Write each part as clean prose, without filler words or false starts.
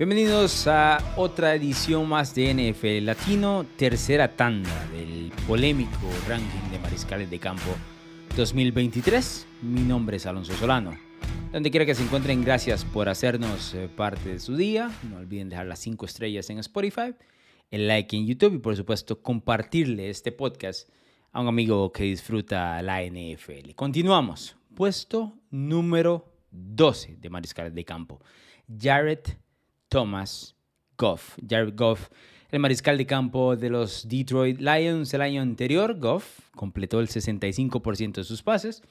Bienvenidos a otra edición más de NFL Latino, tercera tanda del polémico ranking de mariscales de campo 2023. Mi nombre es Alonso Solano. Donde quiera que se encuentren, gracias por hacernos parte de su día. No olviden dejar las 5 estrellas en Spotify, el like en YouTube y por supuesto compartirle este podcast a un amigo que disfruta la NFL. Continuamos. Puesto número 12 de mariscales de campo. Jared Goff. Jared Goff, el mariscal de campo de los Detroit Lions el año anterior. Goff completó el 65% de sus pases,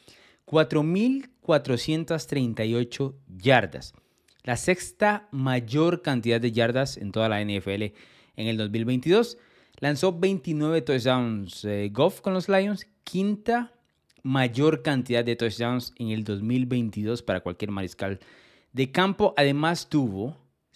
4,438 yardas. La sexta mayor cantidad de yardas en toda la NFL en el 2022. Lanzó 29 touchdowns Goff con los Lions, quinta mayor cantidad de touchdowns en el 2022 para cualquier mariscal de campo. Además tuvo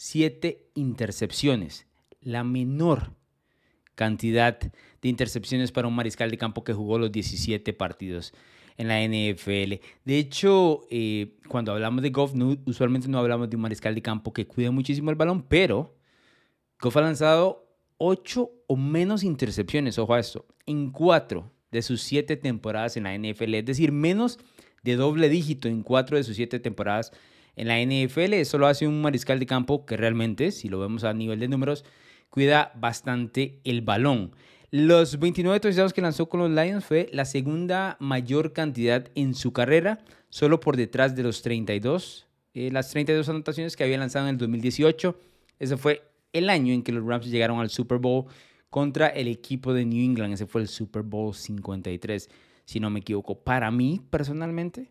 7 intercepciones, la menor cantidad de intercepciones para un mariscal de campo que jugó los 17 partidos en la NFL. De hecho, cuando hablamos de Goff, usualmente no hablamos de un mariscal de campo que cuida muchísimo el balón, pero Goff ha lanzado 8 o menos intercepciones, ojo a esto, en 4 de sus 7 temporadas en la NFL, es decir, menos de doble dígito en 4 de sus 7 temporadas en la NFL. Eso lo hace un mariscal de campo que realmente, si lo vemos a nivel de números, cuida bastante el balón. Los 29 touchdowns que lanzó con los Lions fue la segunda mayor cantidad en su carrera, solo por detrás de las 32 anotaciones que había lanzado en el 2018. Ese fue el año en que los Rams llegaron al Super Bowl contra el equipo de New England. Ese fue el Super Bowl 53, si no me equivoco. Para mí, personalmente,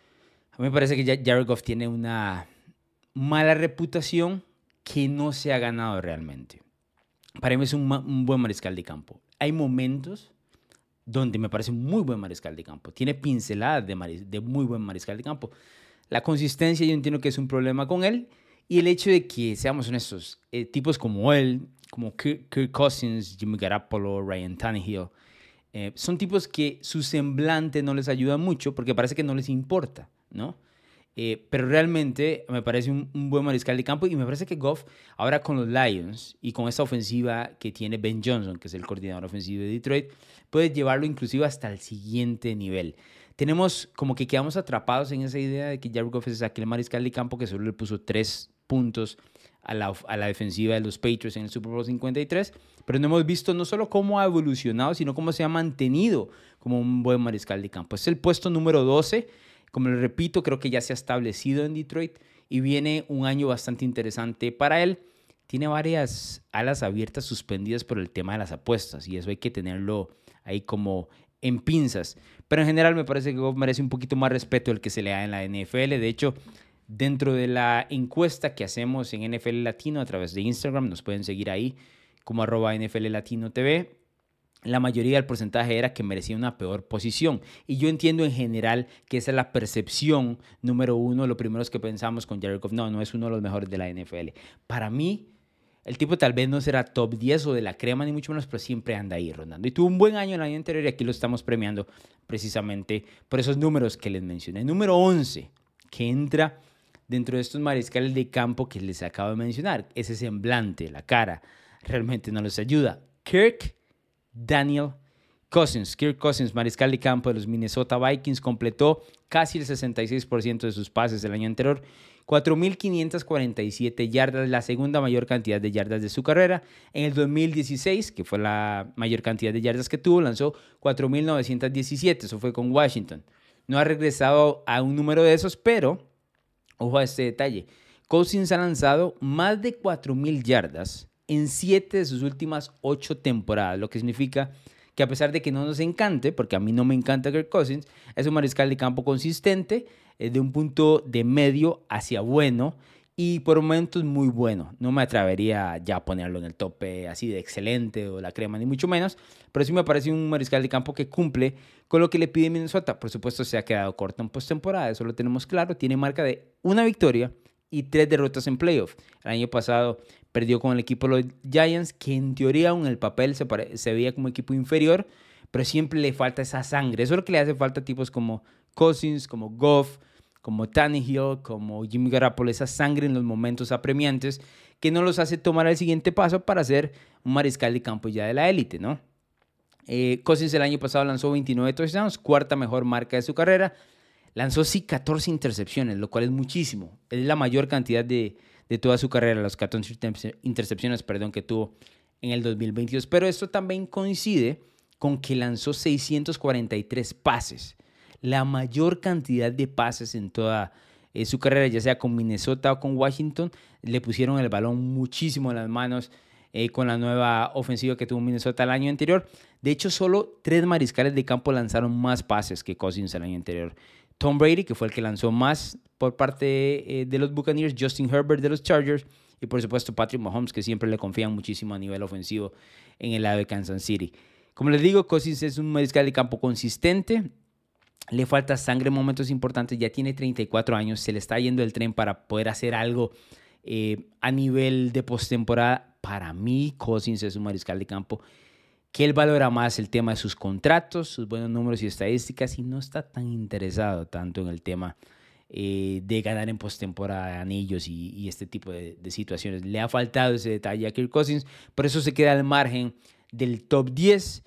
a mí me parece que Jared Goff tiene una mala reputación que no se ha ganado realmente. Para mí es un buen mariscal de campo. Hay momentos donde me parece un muy buen mariscal de campo. Tiene pinceladas de muy buen mariscal de campo. La consistencia yo entiendo que es un problema con él. Y el hecho de que, seamos honestos, tipos como él, como Kirk Cousins, Jimmy Garoppolo, Ryan Tannehill, son tipos que su semblante no les ayuda mucho porque parece que no les importa, ¿no? Pero realmente me parece un buen mariscal de campo y me parece que Goff, ahora con los Lions y con esta ofensiva que tiene Ben Johnson, que es el coordinador ofensivo de Detroit, puede llevarlo inclusive hasta el siguiente nivel. Tenemos como que quedamos atrapados en esa idea de que Jared Goff es aquel mariscal de campo que solo le puso 3 puntos a la defensiva de los Patriots en el Super Bowl 53, pero no hemos visto no solo cómo ha evolucionado, sino cómo se ha mantenido como un buen mariscal de campo. Es el puesto número 12. Como les repito, creo que ya se ha establecido en Detroit y viene un año bastante interesante para él. Tiene varias alas abiertas suspendidas por el tema de las apuestas y eso hay que tenerlo ahí como en pinzas. Pero en general me parece que Goff merece un poquito más respeto del que se le da en la NFL. De hecho, dentro de la encuesta que hacemos en NFL Latino a través de Instagram, nos pueden seguir ahí como @NFL Latino TV. La mayoría del porcentaje era que merecía una peor posición. Y yo entiendo en general que esa es la percepción número uno, lo primero que pensamos con Jared Goff. No es uno de los mejores de la NFL. Para mí, el tipo tal vez no será top 10 o de la crema, ni mucho menos, pero siempre anda ahí rondando. Y tuvo un buen año el año anterior y aquí lo estamos premiando precisamente por esos números que les mencioné. Número 11, que entra dentro de estos mariscales de campo que les acabo de mencionar. Ese semblante, la cara, realmente no les ayuda. Kirk Cousins, mariscal de campo de los Minnesota Vikings, completó casi el 66% de sus pases el año anterior, 4,547 yardas, la segunda mayor cantidad de yardas de su carrera. En el 2016, que fue la mayor cantidad de yardas que tuvo, lanzó 4,917, eso fue con Washington. No ha regresado a un número de esos, pero ojo a este detalle. Cousins ha lanzado más de 4,000 yardas en 7 de sus últimas 8 temporadas, lo que significa que a pesar de que no nos encante, porque a mí no me encanta Kirk Cousins, es un mariscal de campo consistente, de un punto de medio hacia bueno y por momentos muy bueno. No me atrevería ya a ponerlo en el tope así de excelente o la crema, ni mucho menos, pero sí me parece un mariscal de campo que cumple con lo que le pide Minnesota. Por supuesto, se ha quedado corto en postemporada, eso lo tenemos claro. Tiene marca de 1 victoria y 3 derrotas en playoff. El año pasado perdió con el equipo de los Giants, que en teoría en el papel se veía como equipo inferior, pero siempre le falta esa sangre. Eso es lo que le hace falta a tipos como Cousins, como Goff, como Tannehill, como Jimmy Garoppolo, esa sangre en los momentos apremiantes que no los hace tomar el siguiente paso para ser un mariscal de campo ya de la élite, ¿no? Cousins el año pasado lanzó 29 touchdowns, cuarta mejor marca de su carrera. Lanzó sí 14 intercepciones, lo cual es muchísimo. Es la mayor cantidad de toda su carrera, las 14 intercepciones que tuvo en el 2022. Pero esto también coincide con que lanzó 643 pases. La mayor cantidad de pases en toda su carrera, ya sea con Minnesota o con Washington. Le pusieron el balón muchísimo en las manos con la nueva ofensiva que tuvo Minnesota el año anterior. De hecho, solo 3 mariscales de campo lanzaron más pases que Cousins el año anterior. Tom Brady, que fue el que lanzó más por parte de los Buccaneers, Justin Herbert de los Chargers y por supuesto Patrick Mahomes, que siempre le confían muchísimo a nivel ofensivo en el lado de Kansas City. Como les digo, Cousins es un mariscal de campo consistente. Le falta sangre en momentos importantes, ya tiene 34 años, se le está yendo el tren para poder hacer algo a nivel de postemporada. Para mí, Cousins es un mariscal de campo que él valora más el tema de sus contratos, sus buenos números y estadísticas, y no está tan interesado tanto en el tema de ganar en postemporada de anillos y este tipo de situaciones. Le ha faltado ese detalle a Kirk Cousins, por eso se queda al margen del top 10.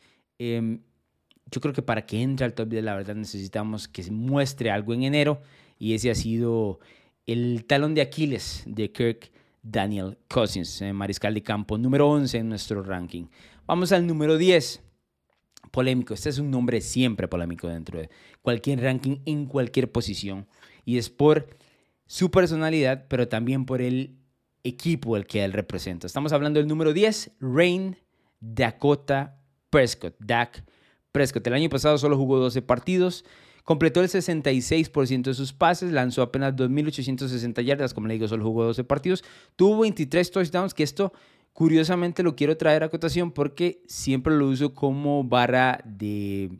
Yo creo que para que entre al top 10, la verdad, necesitamos que se muestre algo en enero, y ese ha sido el talón de Aquiles de Kirk Daniel Cousins, mariscal de campo número 11 en nuestro ranking. Vamos al número 10. Polémico. Este es un nombre siempre polémico dentro de cualquier ranking, en cualquier posición. Y es por su personalidad, pero también por el equipo al que él representa. Estamos hablando del número 10, Ryan Dakota Prescott. Dak Prescott. El año pasado solo jugó 12 partidos. Completó el 66% de sus pases, lanzó apenas 2.860 yardas, como le digo, solo jugó 12 partidos. Tuvo 23 touchdowns, que esto curiosamente lo quiero traer a cotación porque siempre lo uso como barra de...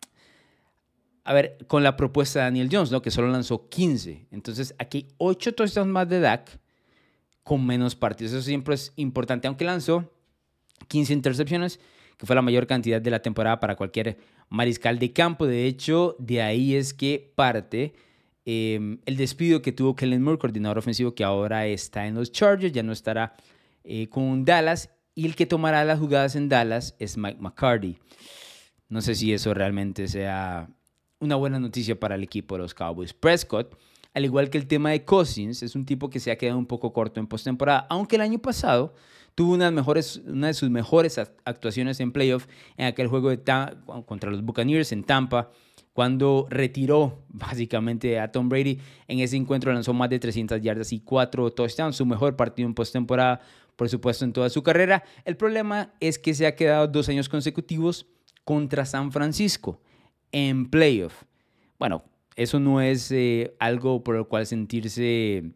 A ver, con la propuesta de Daniel Jones, ¿no? Que solo lanzó 15. Entonces, aquí hay 8 touchdowns más de Dak con menos partidos. Eso siempre es importante, aunque lanzó 15 intercepciones, que fue la mayor cantidad de la temporada para cualquier mariscal de campo. De hecho, de ahí es que parte el despido que tuvo Kellen Moore, coordinador ofensivo, que ahora está en los Chargers, ya no estará con Dallas, y el que tomará las jugadas en Dallas es Mike McCarthy. No sé si eso realmente sea una buena noticia para el equipo de los Cowboys. Prescott, al igual que el tema de Cousins, es un tipo que se ha quedado un poco corto en postemporada, aunque el año pasado tuvo una de sus mejores actuaciones en playoff en aquel juego contra los Buccaneers en Tampa, cuando retiró básicamente a Tom Brady. En ese encuentro lanzó más de 300 yardas y 4 touchdowns, su mejor partido en postemporada, por supuesto, en toda su carrera. El problema es que se ha quedado 2 años consecutivos contra San Francisco en playoff. Bueno, eso no es algo por lo cual sentirse...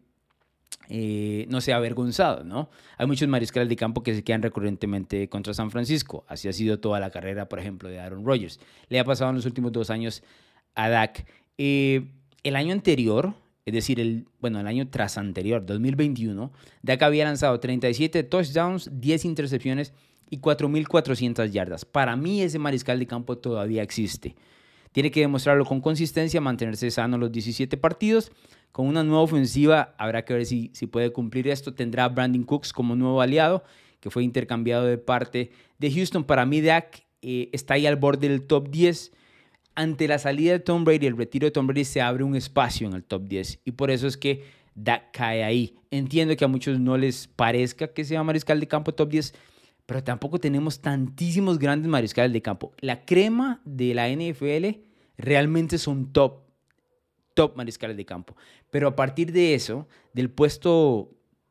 no sea avergonzado, ¿no? Hay muchos mariscales de campo que se quedan recurrentemente contra San Francisco. Así ha sido toda la carrera, por ejemplo, de Aaron Rodgers. Le ha pasado en los últimos 2 años a Dak. El año anterior, es decir, el año tras anterior, 2021, Dak había lanzado 37 touchdowns, 10 intercepciones y 4.400 yardas. Para mí ese mariscal de campo todavía existe. Tiene que demostrarlo con consistencia, mantenerse sano los 17 partidos. Con una nueva ofensiva habrá que ver si puede cumplir esto. Tendrá a Brandon Cooks como nuevo aliado, que fue intercambiado de parte de Houston. Para mí Dak está ahí al borde del top 10. Ante la salida de Tom Brady, el retiro de Tom Brady, se abre un espacio en el top 10. Y por eso es que Dak cae ahí. Entiendo que a muchos no les parezca que sea mariscal de campo top 10, pero tampoco tenemos tantísimos grandes mariscales de campo. La crema de la NFL realmente son top mariscales de campo. Pero a partir de eso, del puesto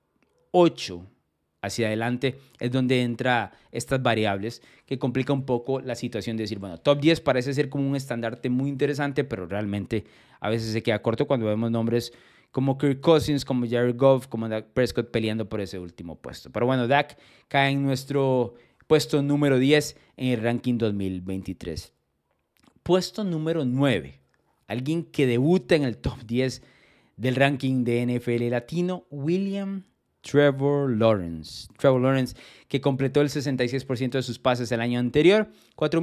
8 hacia adelante, es donde entra estas variables que complica un poco la situación de decir, bueno, top 10 parece ser como un estandarte muy interesante, pero realmente a veces se queda corto cuando vemos nombres como Kirk Cousins, como Jared Goff, como Dak Prescott peleando por ese último puesto. Pero bueno, Dak cae en nuestro puesto número 10 en el ranking 2023. Puesto número 9. Alguien que debuta en el top 10 del ranking de NFL latino, William Trevor Lawrence. Trevor Lawrence, que completó el 66% de sus pases el año anterior,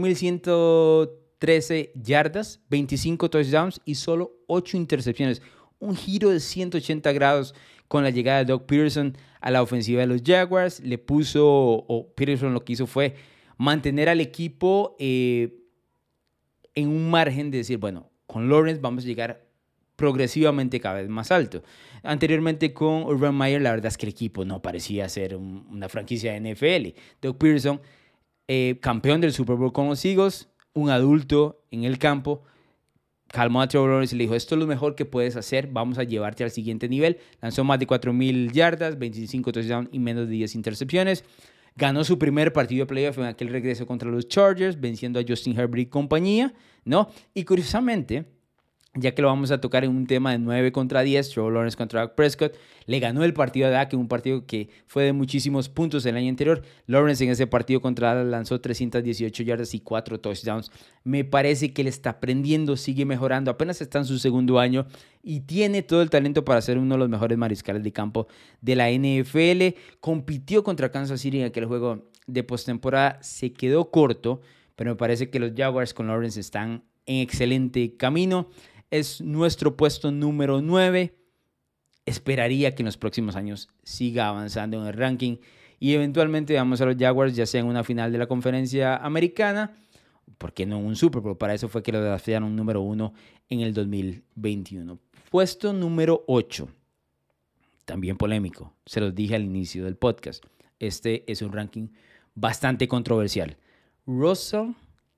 4.113 yardas, 25 touchdowns y solo 8 intercepciones. un giro de 180 grados con la llegada de Doug Peterson a la ofensiva de los Jaguars. Peterson lo que hizo fue mantener al equipo en un margen de decir, bueno, con Lawrence vamos a llegar progresivamente cada vez más alto. Anteriormente con Urban Meyer, la verdad es que el equipo no parecía ser una franquicia de NFL. Doug Peterson, campeón del Super Bowl con los Eagles, un adulto en el campo, calmó a Trevor Lawrence y le dijo, esto es lo mejor que puedes hacer, vamos a llevarte al siguiente nivel. Lanzó más de 4,000 yardas, 25 touchdowns y menos de 10 intercepciones. Ganó su primer partido de playoff en aquel regreso contra los Chargers, venciendo a Justin Herbert y compañía, ¿no? Y curiosamente, ya que lo vamos a tocar en un tema de 9 contra 10, Trevor Lawrence contra Dak Prescott, le ganó el partido a Dak, en un partido que fue de muchísimos puntos el año anterior. Lawrence en ese partido contra Dak lanzó 318 yardas y 4 touchdowns. Me parece que él está aprendiendo, sigue mejorando, apenas está en su segundo año y tiene todo el talento para ser uno de los mejores mariscales de campo de la NFL. Compitió contra Kansas City en aquel juego de postemporada, se quedó corto, pero me parece que los Jaguars con Lawrence están en excelente camino. Es nuestro puesto número 9. Esperaría que en los próximos años siga avanzando en el ranking y eventualmente vamos a los Jaguars, ya sea en una final de la conferencia americana, ¿por qué no en un Super Bowl? Para eso fue que lo draftearon número 1 en el 2021. Puesto número 8. También polémico. Se los dije al inicio del podcast. Este es un ranking bastante controversial. Russell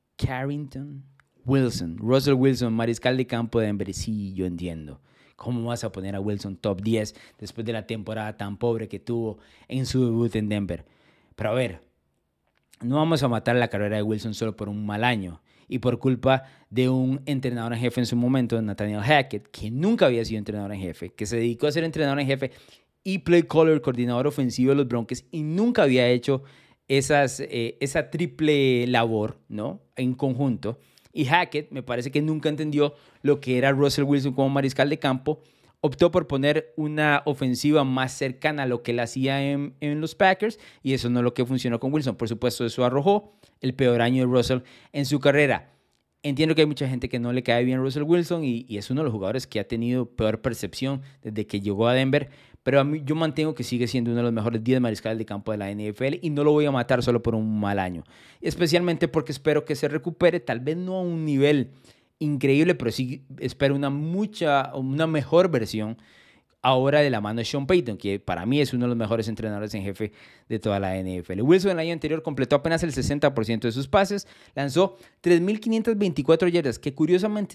Wilson, mariscal de campo de Denver. Sí, yo entiendo. ¿Cómo vas a poner a Wilson top 10 después de la temporada tan pobre que tuvo en su debut en Denver? Pero a ver, no vamos a matar la carrera de Wilson solo por un mal año y por culpa de un entrenador en jefe en su momento, Nathaniel Hackett, que nunca había sido entrenador en jefe, que se dedicó a ser entrenador en jefe y play caller, coordinador ofensivo de los Broncos, y nunca había hecho esa triple labor, ¿no?, en conjunto. Y Hackett me parece que nunca entendió lo que era Russell Wilson como mariscal de campo. Optó por poner una ofensiva más cercana a lo que él hacía en los Packers, y eso no es lo que funcionó con Wilson. Por supuesto, eso arrojó el peor año de Russell en su carrera. Entiendo que hay mucha gente que no le cae bien Russell Wilson y es uno de los jugadores que ha tenido peor percepción desde que llegó a Denver, pero a mí yo mantengo que sigue siendo uno de los mejores 10 mariscales de campo de la NFL y no lo voy a matar solo por un mal año. Especialmente porque espero que se recupere, tal vez no a un nivel increíble, pero sí espero una mejor versión ahora de la mano de Sean Payton, que para mí es uno de los mejores entrenadores en jefe de toda la NFL. Wilson el año anterior completó apenas el 60% de sus pases, lanzó 3,524 yardas, que curiosamente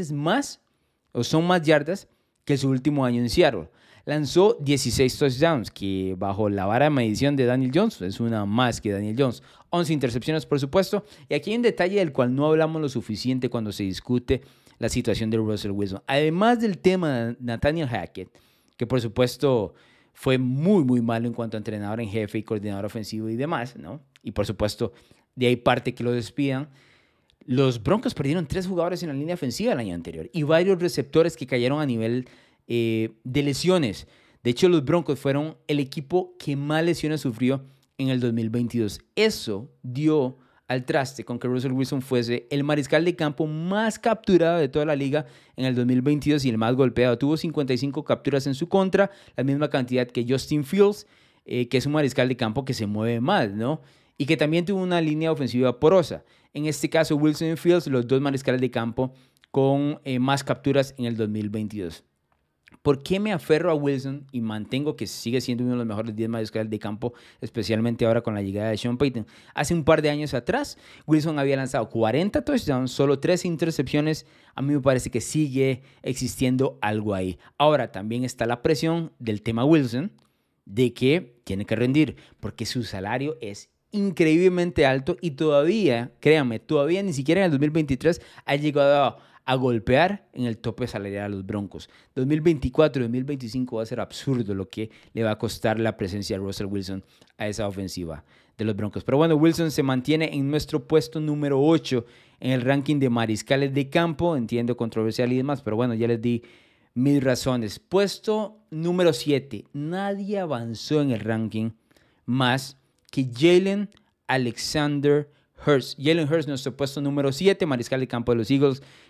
son más yardas que su último año en Seattle. Lanzó 16 touchdowns, que bajo la vara de medición de Daniel Jones es una más que Daniel Jones. 11 intercepciones, por supuesto. Y aquí hay un detalle del cual no hablamos lo suficiente cuando se discute la situación de Russell Wilson. Además del tema de Nathaniel Hackett, que por supuesto fue muy, muy malo en cuanto a entrenador en jefe y coordinador ofensivo y demás, ¿no? Y por supuesto, de ahí parte que lo despidan. Los Broncos perdieron 3 jugadores en la línea ofensiva el año anterior y varios receptores que cayeron a nivel de lesiones. De hecho, los Broncos fueron el equipo que más lesiones sufrió en el 2022. Eso dio al traste con que Russell Wilson fuese el mariscal de campo más capturado de toda la liga en el 2022 y el más golpeado. Tuvo 55 capturas en su contra, la misma cantidad que Justin Fields, que es un mariscal de campo que se mueve más, ¿no? Y que también tuvo una línea ofensiva porosa. En este caso, Wilson y Fields, los dos mariscales de campo con más capturas en el 2022. ¿Por qué me aferro a Wilson y mantengo que sigue siendo uno de los mejores 10 mariscales de campo, especialmente ahora con la llegada de Sean Payton? Hace un par de años atrás, Wilson había lanzado 40 touchdowns, solo 3 intercepciones. A mí me parece que sigue existiendo algo ahí. Ahora, también está la presión del tema Wilson, de que tiene que rendir, porque su salario es increíblemente alto y todavía, créanme, todavía ni siquiera en el 2023 ha llegado a golpear en el tope salarial a los Broncos. 2024 y 2025 va a ser absurdo lo que le va a costar la presencia de Russell Wilson a esa ofensiva de los Broncos. Pero bueno, Wilson se mantiene en nuestro puesto número 8 en el ranking de mariscales de campo. Entiendo, controversial y demás, pero bueno, ya les di mis razones. Puesto número 7. Nadie avanzó en el ranking más que Jalen Alexander Hurts. Jalen Hurts, nuestro puesto número 7, mariscal de campo de los Eagles,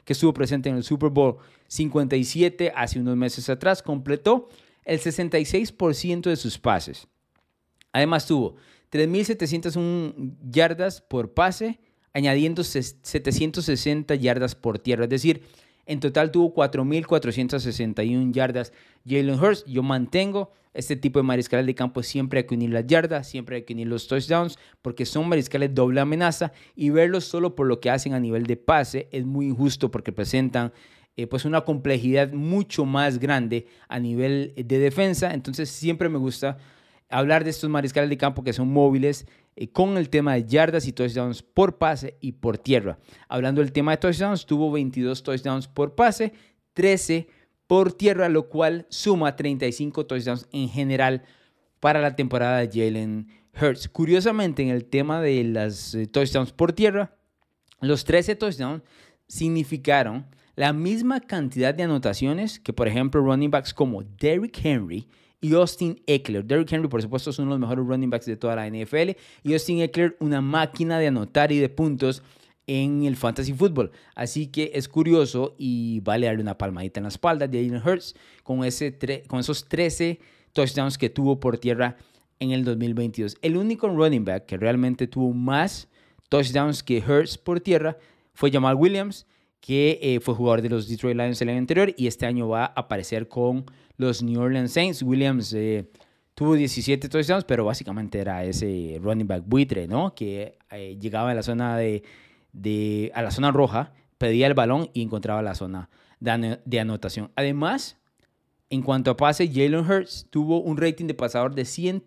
que estuvo presente en el Super Bowl 57 hace unos meses atrás, completó el 66% de sus pases. Además tuvo 3.701 yardas por pase, añadiendo 760 yardas por tierra. Es decir, en total tuvo 4.461 yardas Jalen Hurts. Yo mantengo este tipo de mariscales de campo. Siempre hay que unir las yardas, siempre hay que unir los touchdowns, porque son mariscales doble amenaza. Y verlos solo por lo que hacen a nivel de pase es muy injusto, porque presentan pues una complejidad mucho más grande a nivel de defensa. Entonces siempre me gusta hablar de estos mariscales de campo que son móviles con el tema de yardas y touchdowns por pase y por tierra. Hablando del tema de touchdowns, tuvo 22 touchdowns por pase, 13 por tierra, lo cual suma 35 touchdowns en general para la temporada de Jalen Hurts. Curiosamente, en el tema de las touchdowns por tierra, los 13 touchdowns significaron la misma cantidad de anotaciones que, por ejemplo, running backs como Derrick Henry y Austin Ekeler. Derrick Henry, por supuesto, es uno de los mejores running backs de toda la NFL. Y Austin Ekeler, una máquina de anotar y de puntos en el fantasy fútbol. Así que es curioso y vale darle una palmadita en la espalda de Jalen Hurts con esos 13 touchdowns que tuvo por tierra en el 2022. El único running back que realmente tuvo más touchdowns que Hurts por tierra fue Jamal Williams, que fue jugador de los Detroit Lions el año anterior y este año va a aparecer con los New Orleans Saints. Williams tuvo 17 touchdowns, pero básicamente era ese running back buitre, ¿no? Que llegaba a la zona a la zona roja, pedía el balón y encontraba la zona de anotación. Además, en cuanto a pase, Jalen Hurts tuvo un rating de pasador de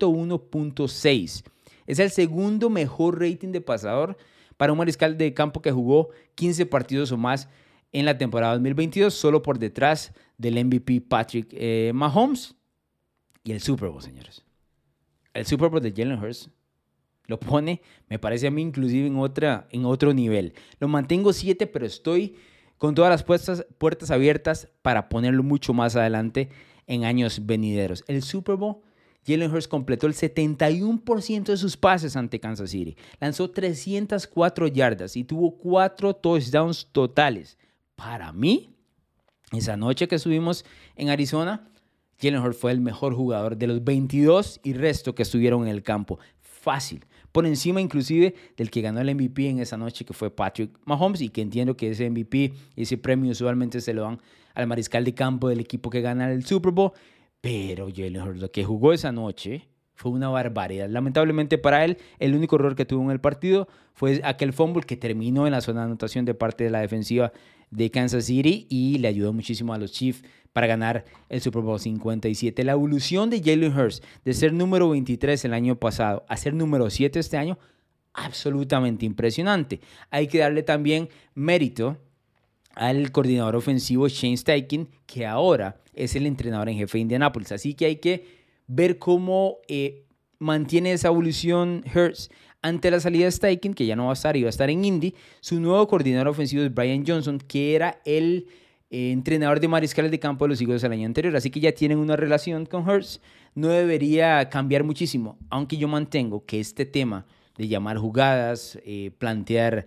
101.6. Es el segundo mejor rating de pasador para un mariscal de campo que jugó 15 partidos o más en la temporada 2022, solo por detrás del MVP Patrick Mahomes. Y el Super Bowl, señores. El Super Bowl de Jalen Hurts lo pone, me parece a mí, inclusive en otro nivel. Lo mantengo 7, pero estoy con todas las puertas abiertas para ponerlo mucho más adelante en años venideros. El Super Bowl, Jalen Hurts completó el 71% de sus pases ante Kansas City. Lanzó 304 yardas y tuvo 4 touchdowns totales. Para mí, esa noche que estuvimos en Arizona, Jalen Hurts fue el mejor jugador de los 22 y resto que estuvieron en el campo. Fácil. Por encima inclusive del que ganó el MVP en esa noche, que fue Patrick Mahomes, y que entiendo que ese MVP, ese premio usualmente se lo dan al mariscal de campo del equipo que gana el Super Bowl. Pero Jalen Hurts, lo que jugó esa noche fue una barbaridad. Lamentablemente para él, el único error que tuvo en el partido fue aquel fumble que terminó en la zona de anotación de parte de la defensiva de Kansas City y le ayudó muchísimo a los Chiefs para ganar el Super Bowl 57. La evolución de Jalen Hurts de ser número 23 el año pasado a ser número 7 este año, absolutamente impresionante. Hay que darle también mérito al coordinador ofensivo Shane Steichen, que ahora es el entrenador en jefe de Indianapolis. Así que hay que ver cómo mantiene esa evolución Hurts ante la salida de Steichen, que ya no va a estar y va a estar en Indy. Su nuevo coordinador ofensivo es Brian Johnson, que era el entrenador de mariscales de campo de los Eagles el año anterior. Así que ya tienen una relación con Hurts. No debería cambiar muchísimo, aunque yo mantengo que este tema de llamar jugadas, plantear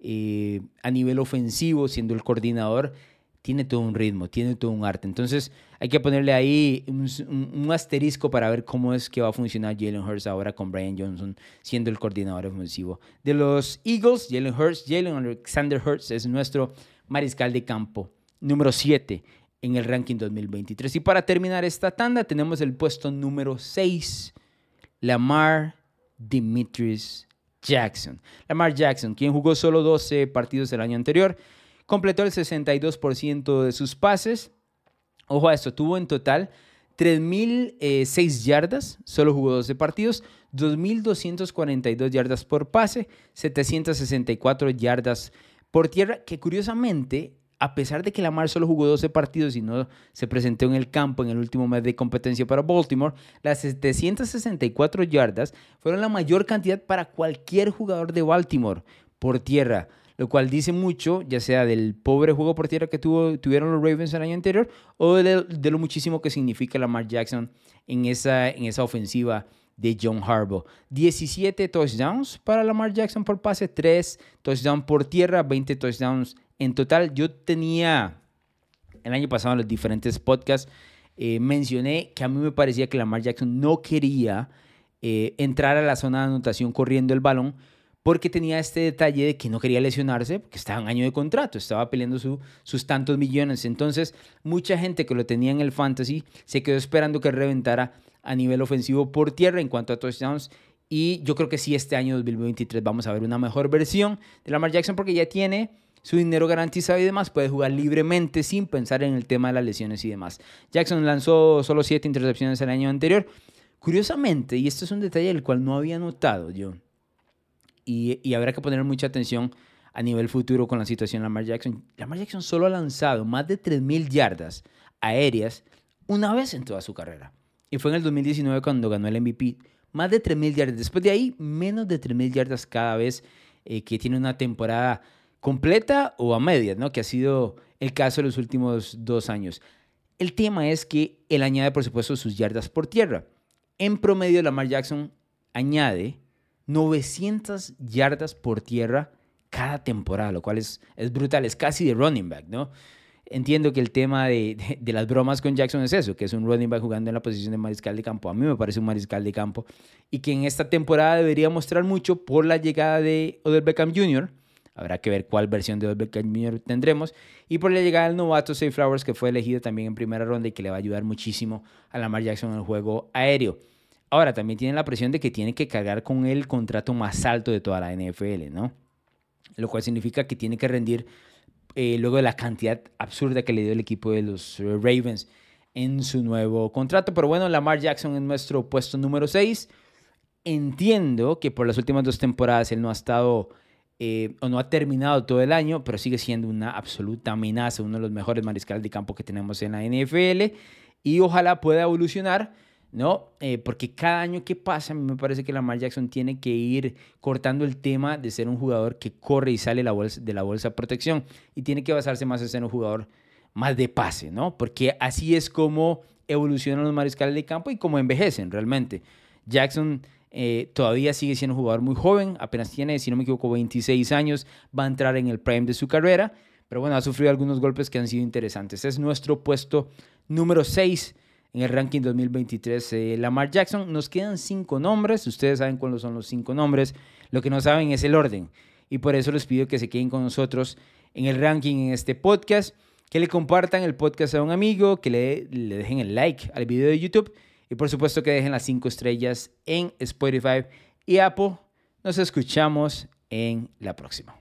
a nivel ofensivo, siendo el coordinador, tiene todo un ritmo, tiene todo un arte. Entonces hay que ponerle ahí un asterisco para ver cómo es que va a funcionar Jalen Hurts ahora con Brian Johnson siendo el coordinador ofensivo de los Eagles. Jalen Alexander Hurts es nuestro mariscal de campo número 7 en el ranking 2023. Y para terminar esta tanda tenemos el puesto número 6, Lamar Jackson. Lamar Jackson, quien jugó solo 12 partidos el año anterior, completó el 62% de sus pases. Ojo a esto, tuvo en total 3.006 yardas, solo jugó 12 partidos, 2.242 yardas por pase, 764 yardas por tierra, que curiosamente, a pesar de que Lamar solo jugó 12 partidos y no se presentó en el campo en el último mes de competencia para Baltimore, las 764 yardas fueron la mayor cantidad para cualquier jugador de Baltimore por tierra, lo cual dice mucho, ya sea del pobre juego por tierra que tuvieron los Ravens el año anterior o de lo muchísimo que significa Lamar Jackson en esa ofensiva de John Harbaugh. 17 touchdowns para Lamar Jackson por pase, 3 touchdowns por tierra, 20 touchdowns en total. Yo tenía el año pasado en los diferentes podcasts, mencioné que a mí me parecía que Lamar Jackson no quería entrar a la zona de anotación corriendo el balón, porque tenía este detalle de que no quería lesionarse, porque estaba en año de contrato, estaba peleando sus tantos millones. Entonces, mucha gente que lo tenía en el fantasy se quedó esperando que reventara a nivel ofensivo por tierra en cuanto a touchdowns. Y yo creo que sí, este año 2023 vamos a ver una mejor versión de Lamar Jackson, porque ya tiene su dinero garantizado y demás, puede jugar libremente sin pensar en el tema de las lesiones y demás. Jackson lanzó solo 7 intercepciones el año anterior. Curiosamente, y esto es un detalle del cual no había notado yo, y habrá que poner mucha atención a nivel futuro con la situación de Lamar Jackson. Lamar Jackson solo ha lanzado más de 3,000 yardas aéreas una vez en toda su carrera. Y fue en el 2019 cuando ganó el MVP. Más de 3,000 yardas. Después de ahí, menos de 3,000 yardas cada vez que tiene una temporada completa o a medias, ¿no? Que ha sido el caso de los últimos 2 años. El tema es que él añade, por supuesto, sus yardas por tierra. En promedio, Lamar Jackson añade 900 yardas por tierra cada temporada, lo cual es brutal, es casi de running back, ¿no? Entiendo que el tema de las bromas con Jackson es eso, que es un running back jugando en la posición de mariscal de campo. A mí me parece un mariscal de campo y que en esta temporada debería mostrar mucho por la llegada de Odell Beckham Jr., habrá que ver cuál versión de Odell Beckham Jr. tendremos, y por la llegada del novato Zay Flowers, que fue elegido también en primera ronda y que le va a ayudar muchísimo a Lamar Jackson en el juego aéreo. Ahora, también tiene la presión de que tiene que cargar con el contrato más alto de toda la NFL, ¿no? Lo cual significa que tiene que rendir luego de la cantidad absurda que le dio el equipo de los Ravens en su nuevo contrato. Pero bueno, Lamar Jackson en nuestro puesto número 6. Entiendo que por las últimas 2 temporadas él no ha estado o no ha terminado todo el año, pero sigue siendo una absoluta amenaza, uno de los mejores mariscales de campo que tenemos en la NFL, y ojalá pueda evolucionar, ¿no? Porque cada año que pasa, a mí me parece que Lamar Jackson tiene que ir cortando el tema de ser un jugador que corre y sale de la bolsa de protección, y tiene que basarse más en ser un jugador más de pase, ¿no? Porque así es como evolucionan los mariscales de campo y como envejecen realmente. Jackson todavía sigue siendo un jugador muy joven, apenas tiene, si no me equivoco, 26 años, va a entrar en el prime de su carrera, pero bueno, ha sufrido algunos golpes que han sido interesantes. Es nuestro puesto número 6 en el ranking 2023, Lamar Jackson. Nos quedan 5 nombres, ustedes saben cuáles son los 5 nombres, lo que no saben es el orden, y por eso les pido que se queden con nosotros en el ranking en este podcast, que le compartan el podcast a un amigo, que le dejen el like al video de YouTube, y por supuesto que dejen las 5 estrellas en Spotify y Apple. Nos escuchamos en la próxima.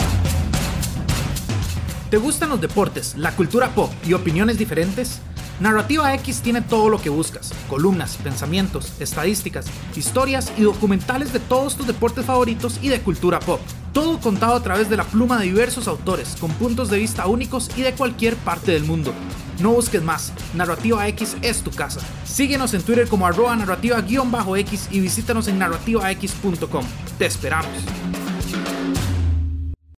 ¿Te gustan los deportes, la cultura pop y opiniones diferentes? Narrativa X tiene todo lo que buscas: columnas, pensamientos, estadísticas, historias y documentales de todos tus deportes favoritos y de cultura pop. Todo contado a través de la pluma de diversos autores, con puntos de vista únicos y de cualquier parte del mundo. No busques más, Narrativa X es tu casa. Síguenos en Twitter como @narrativa_X y visítanos en narrativax.com. Te esperamos.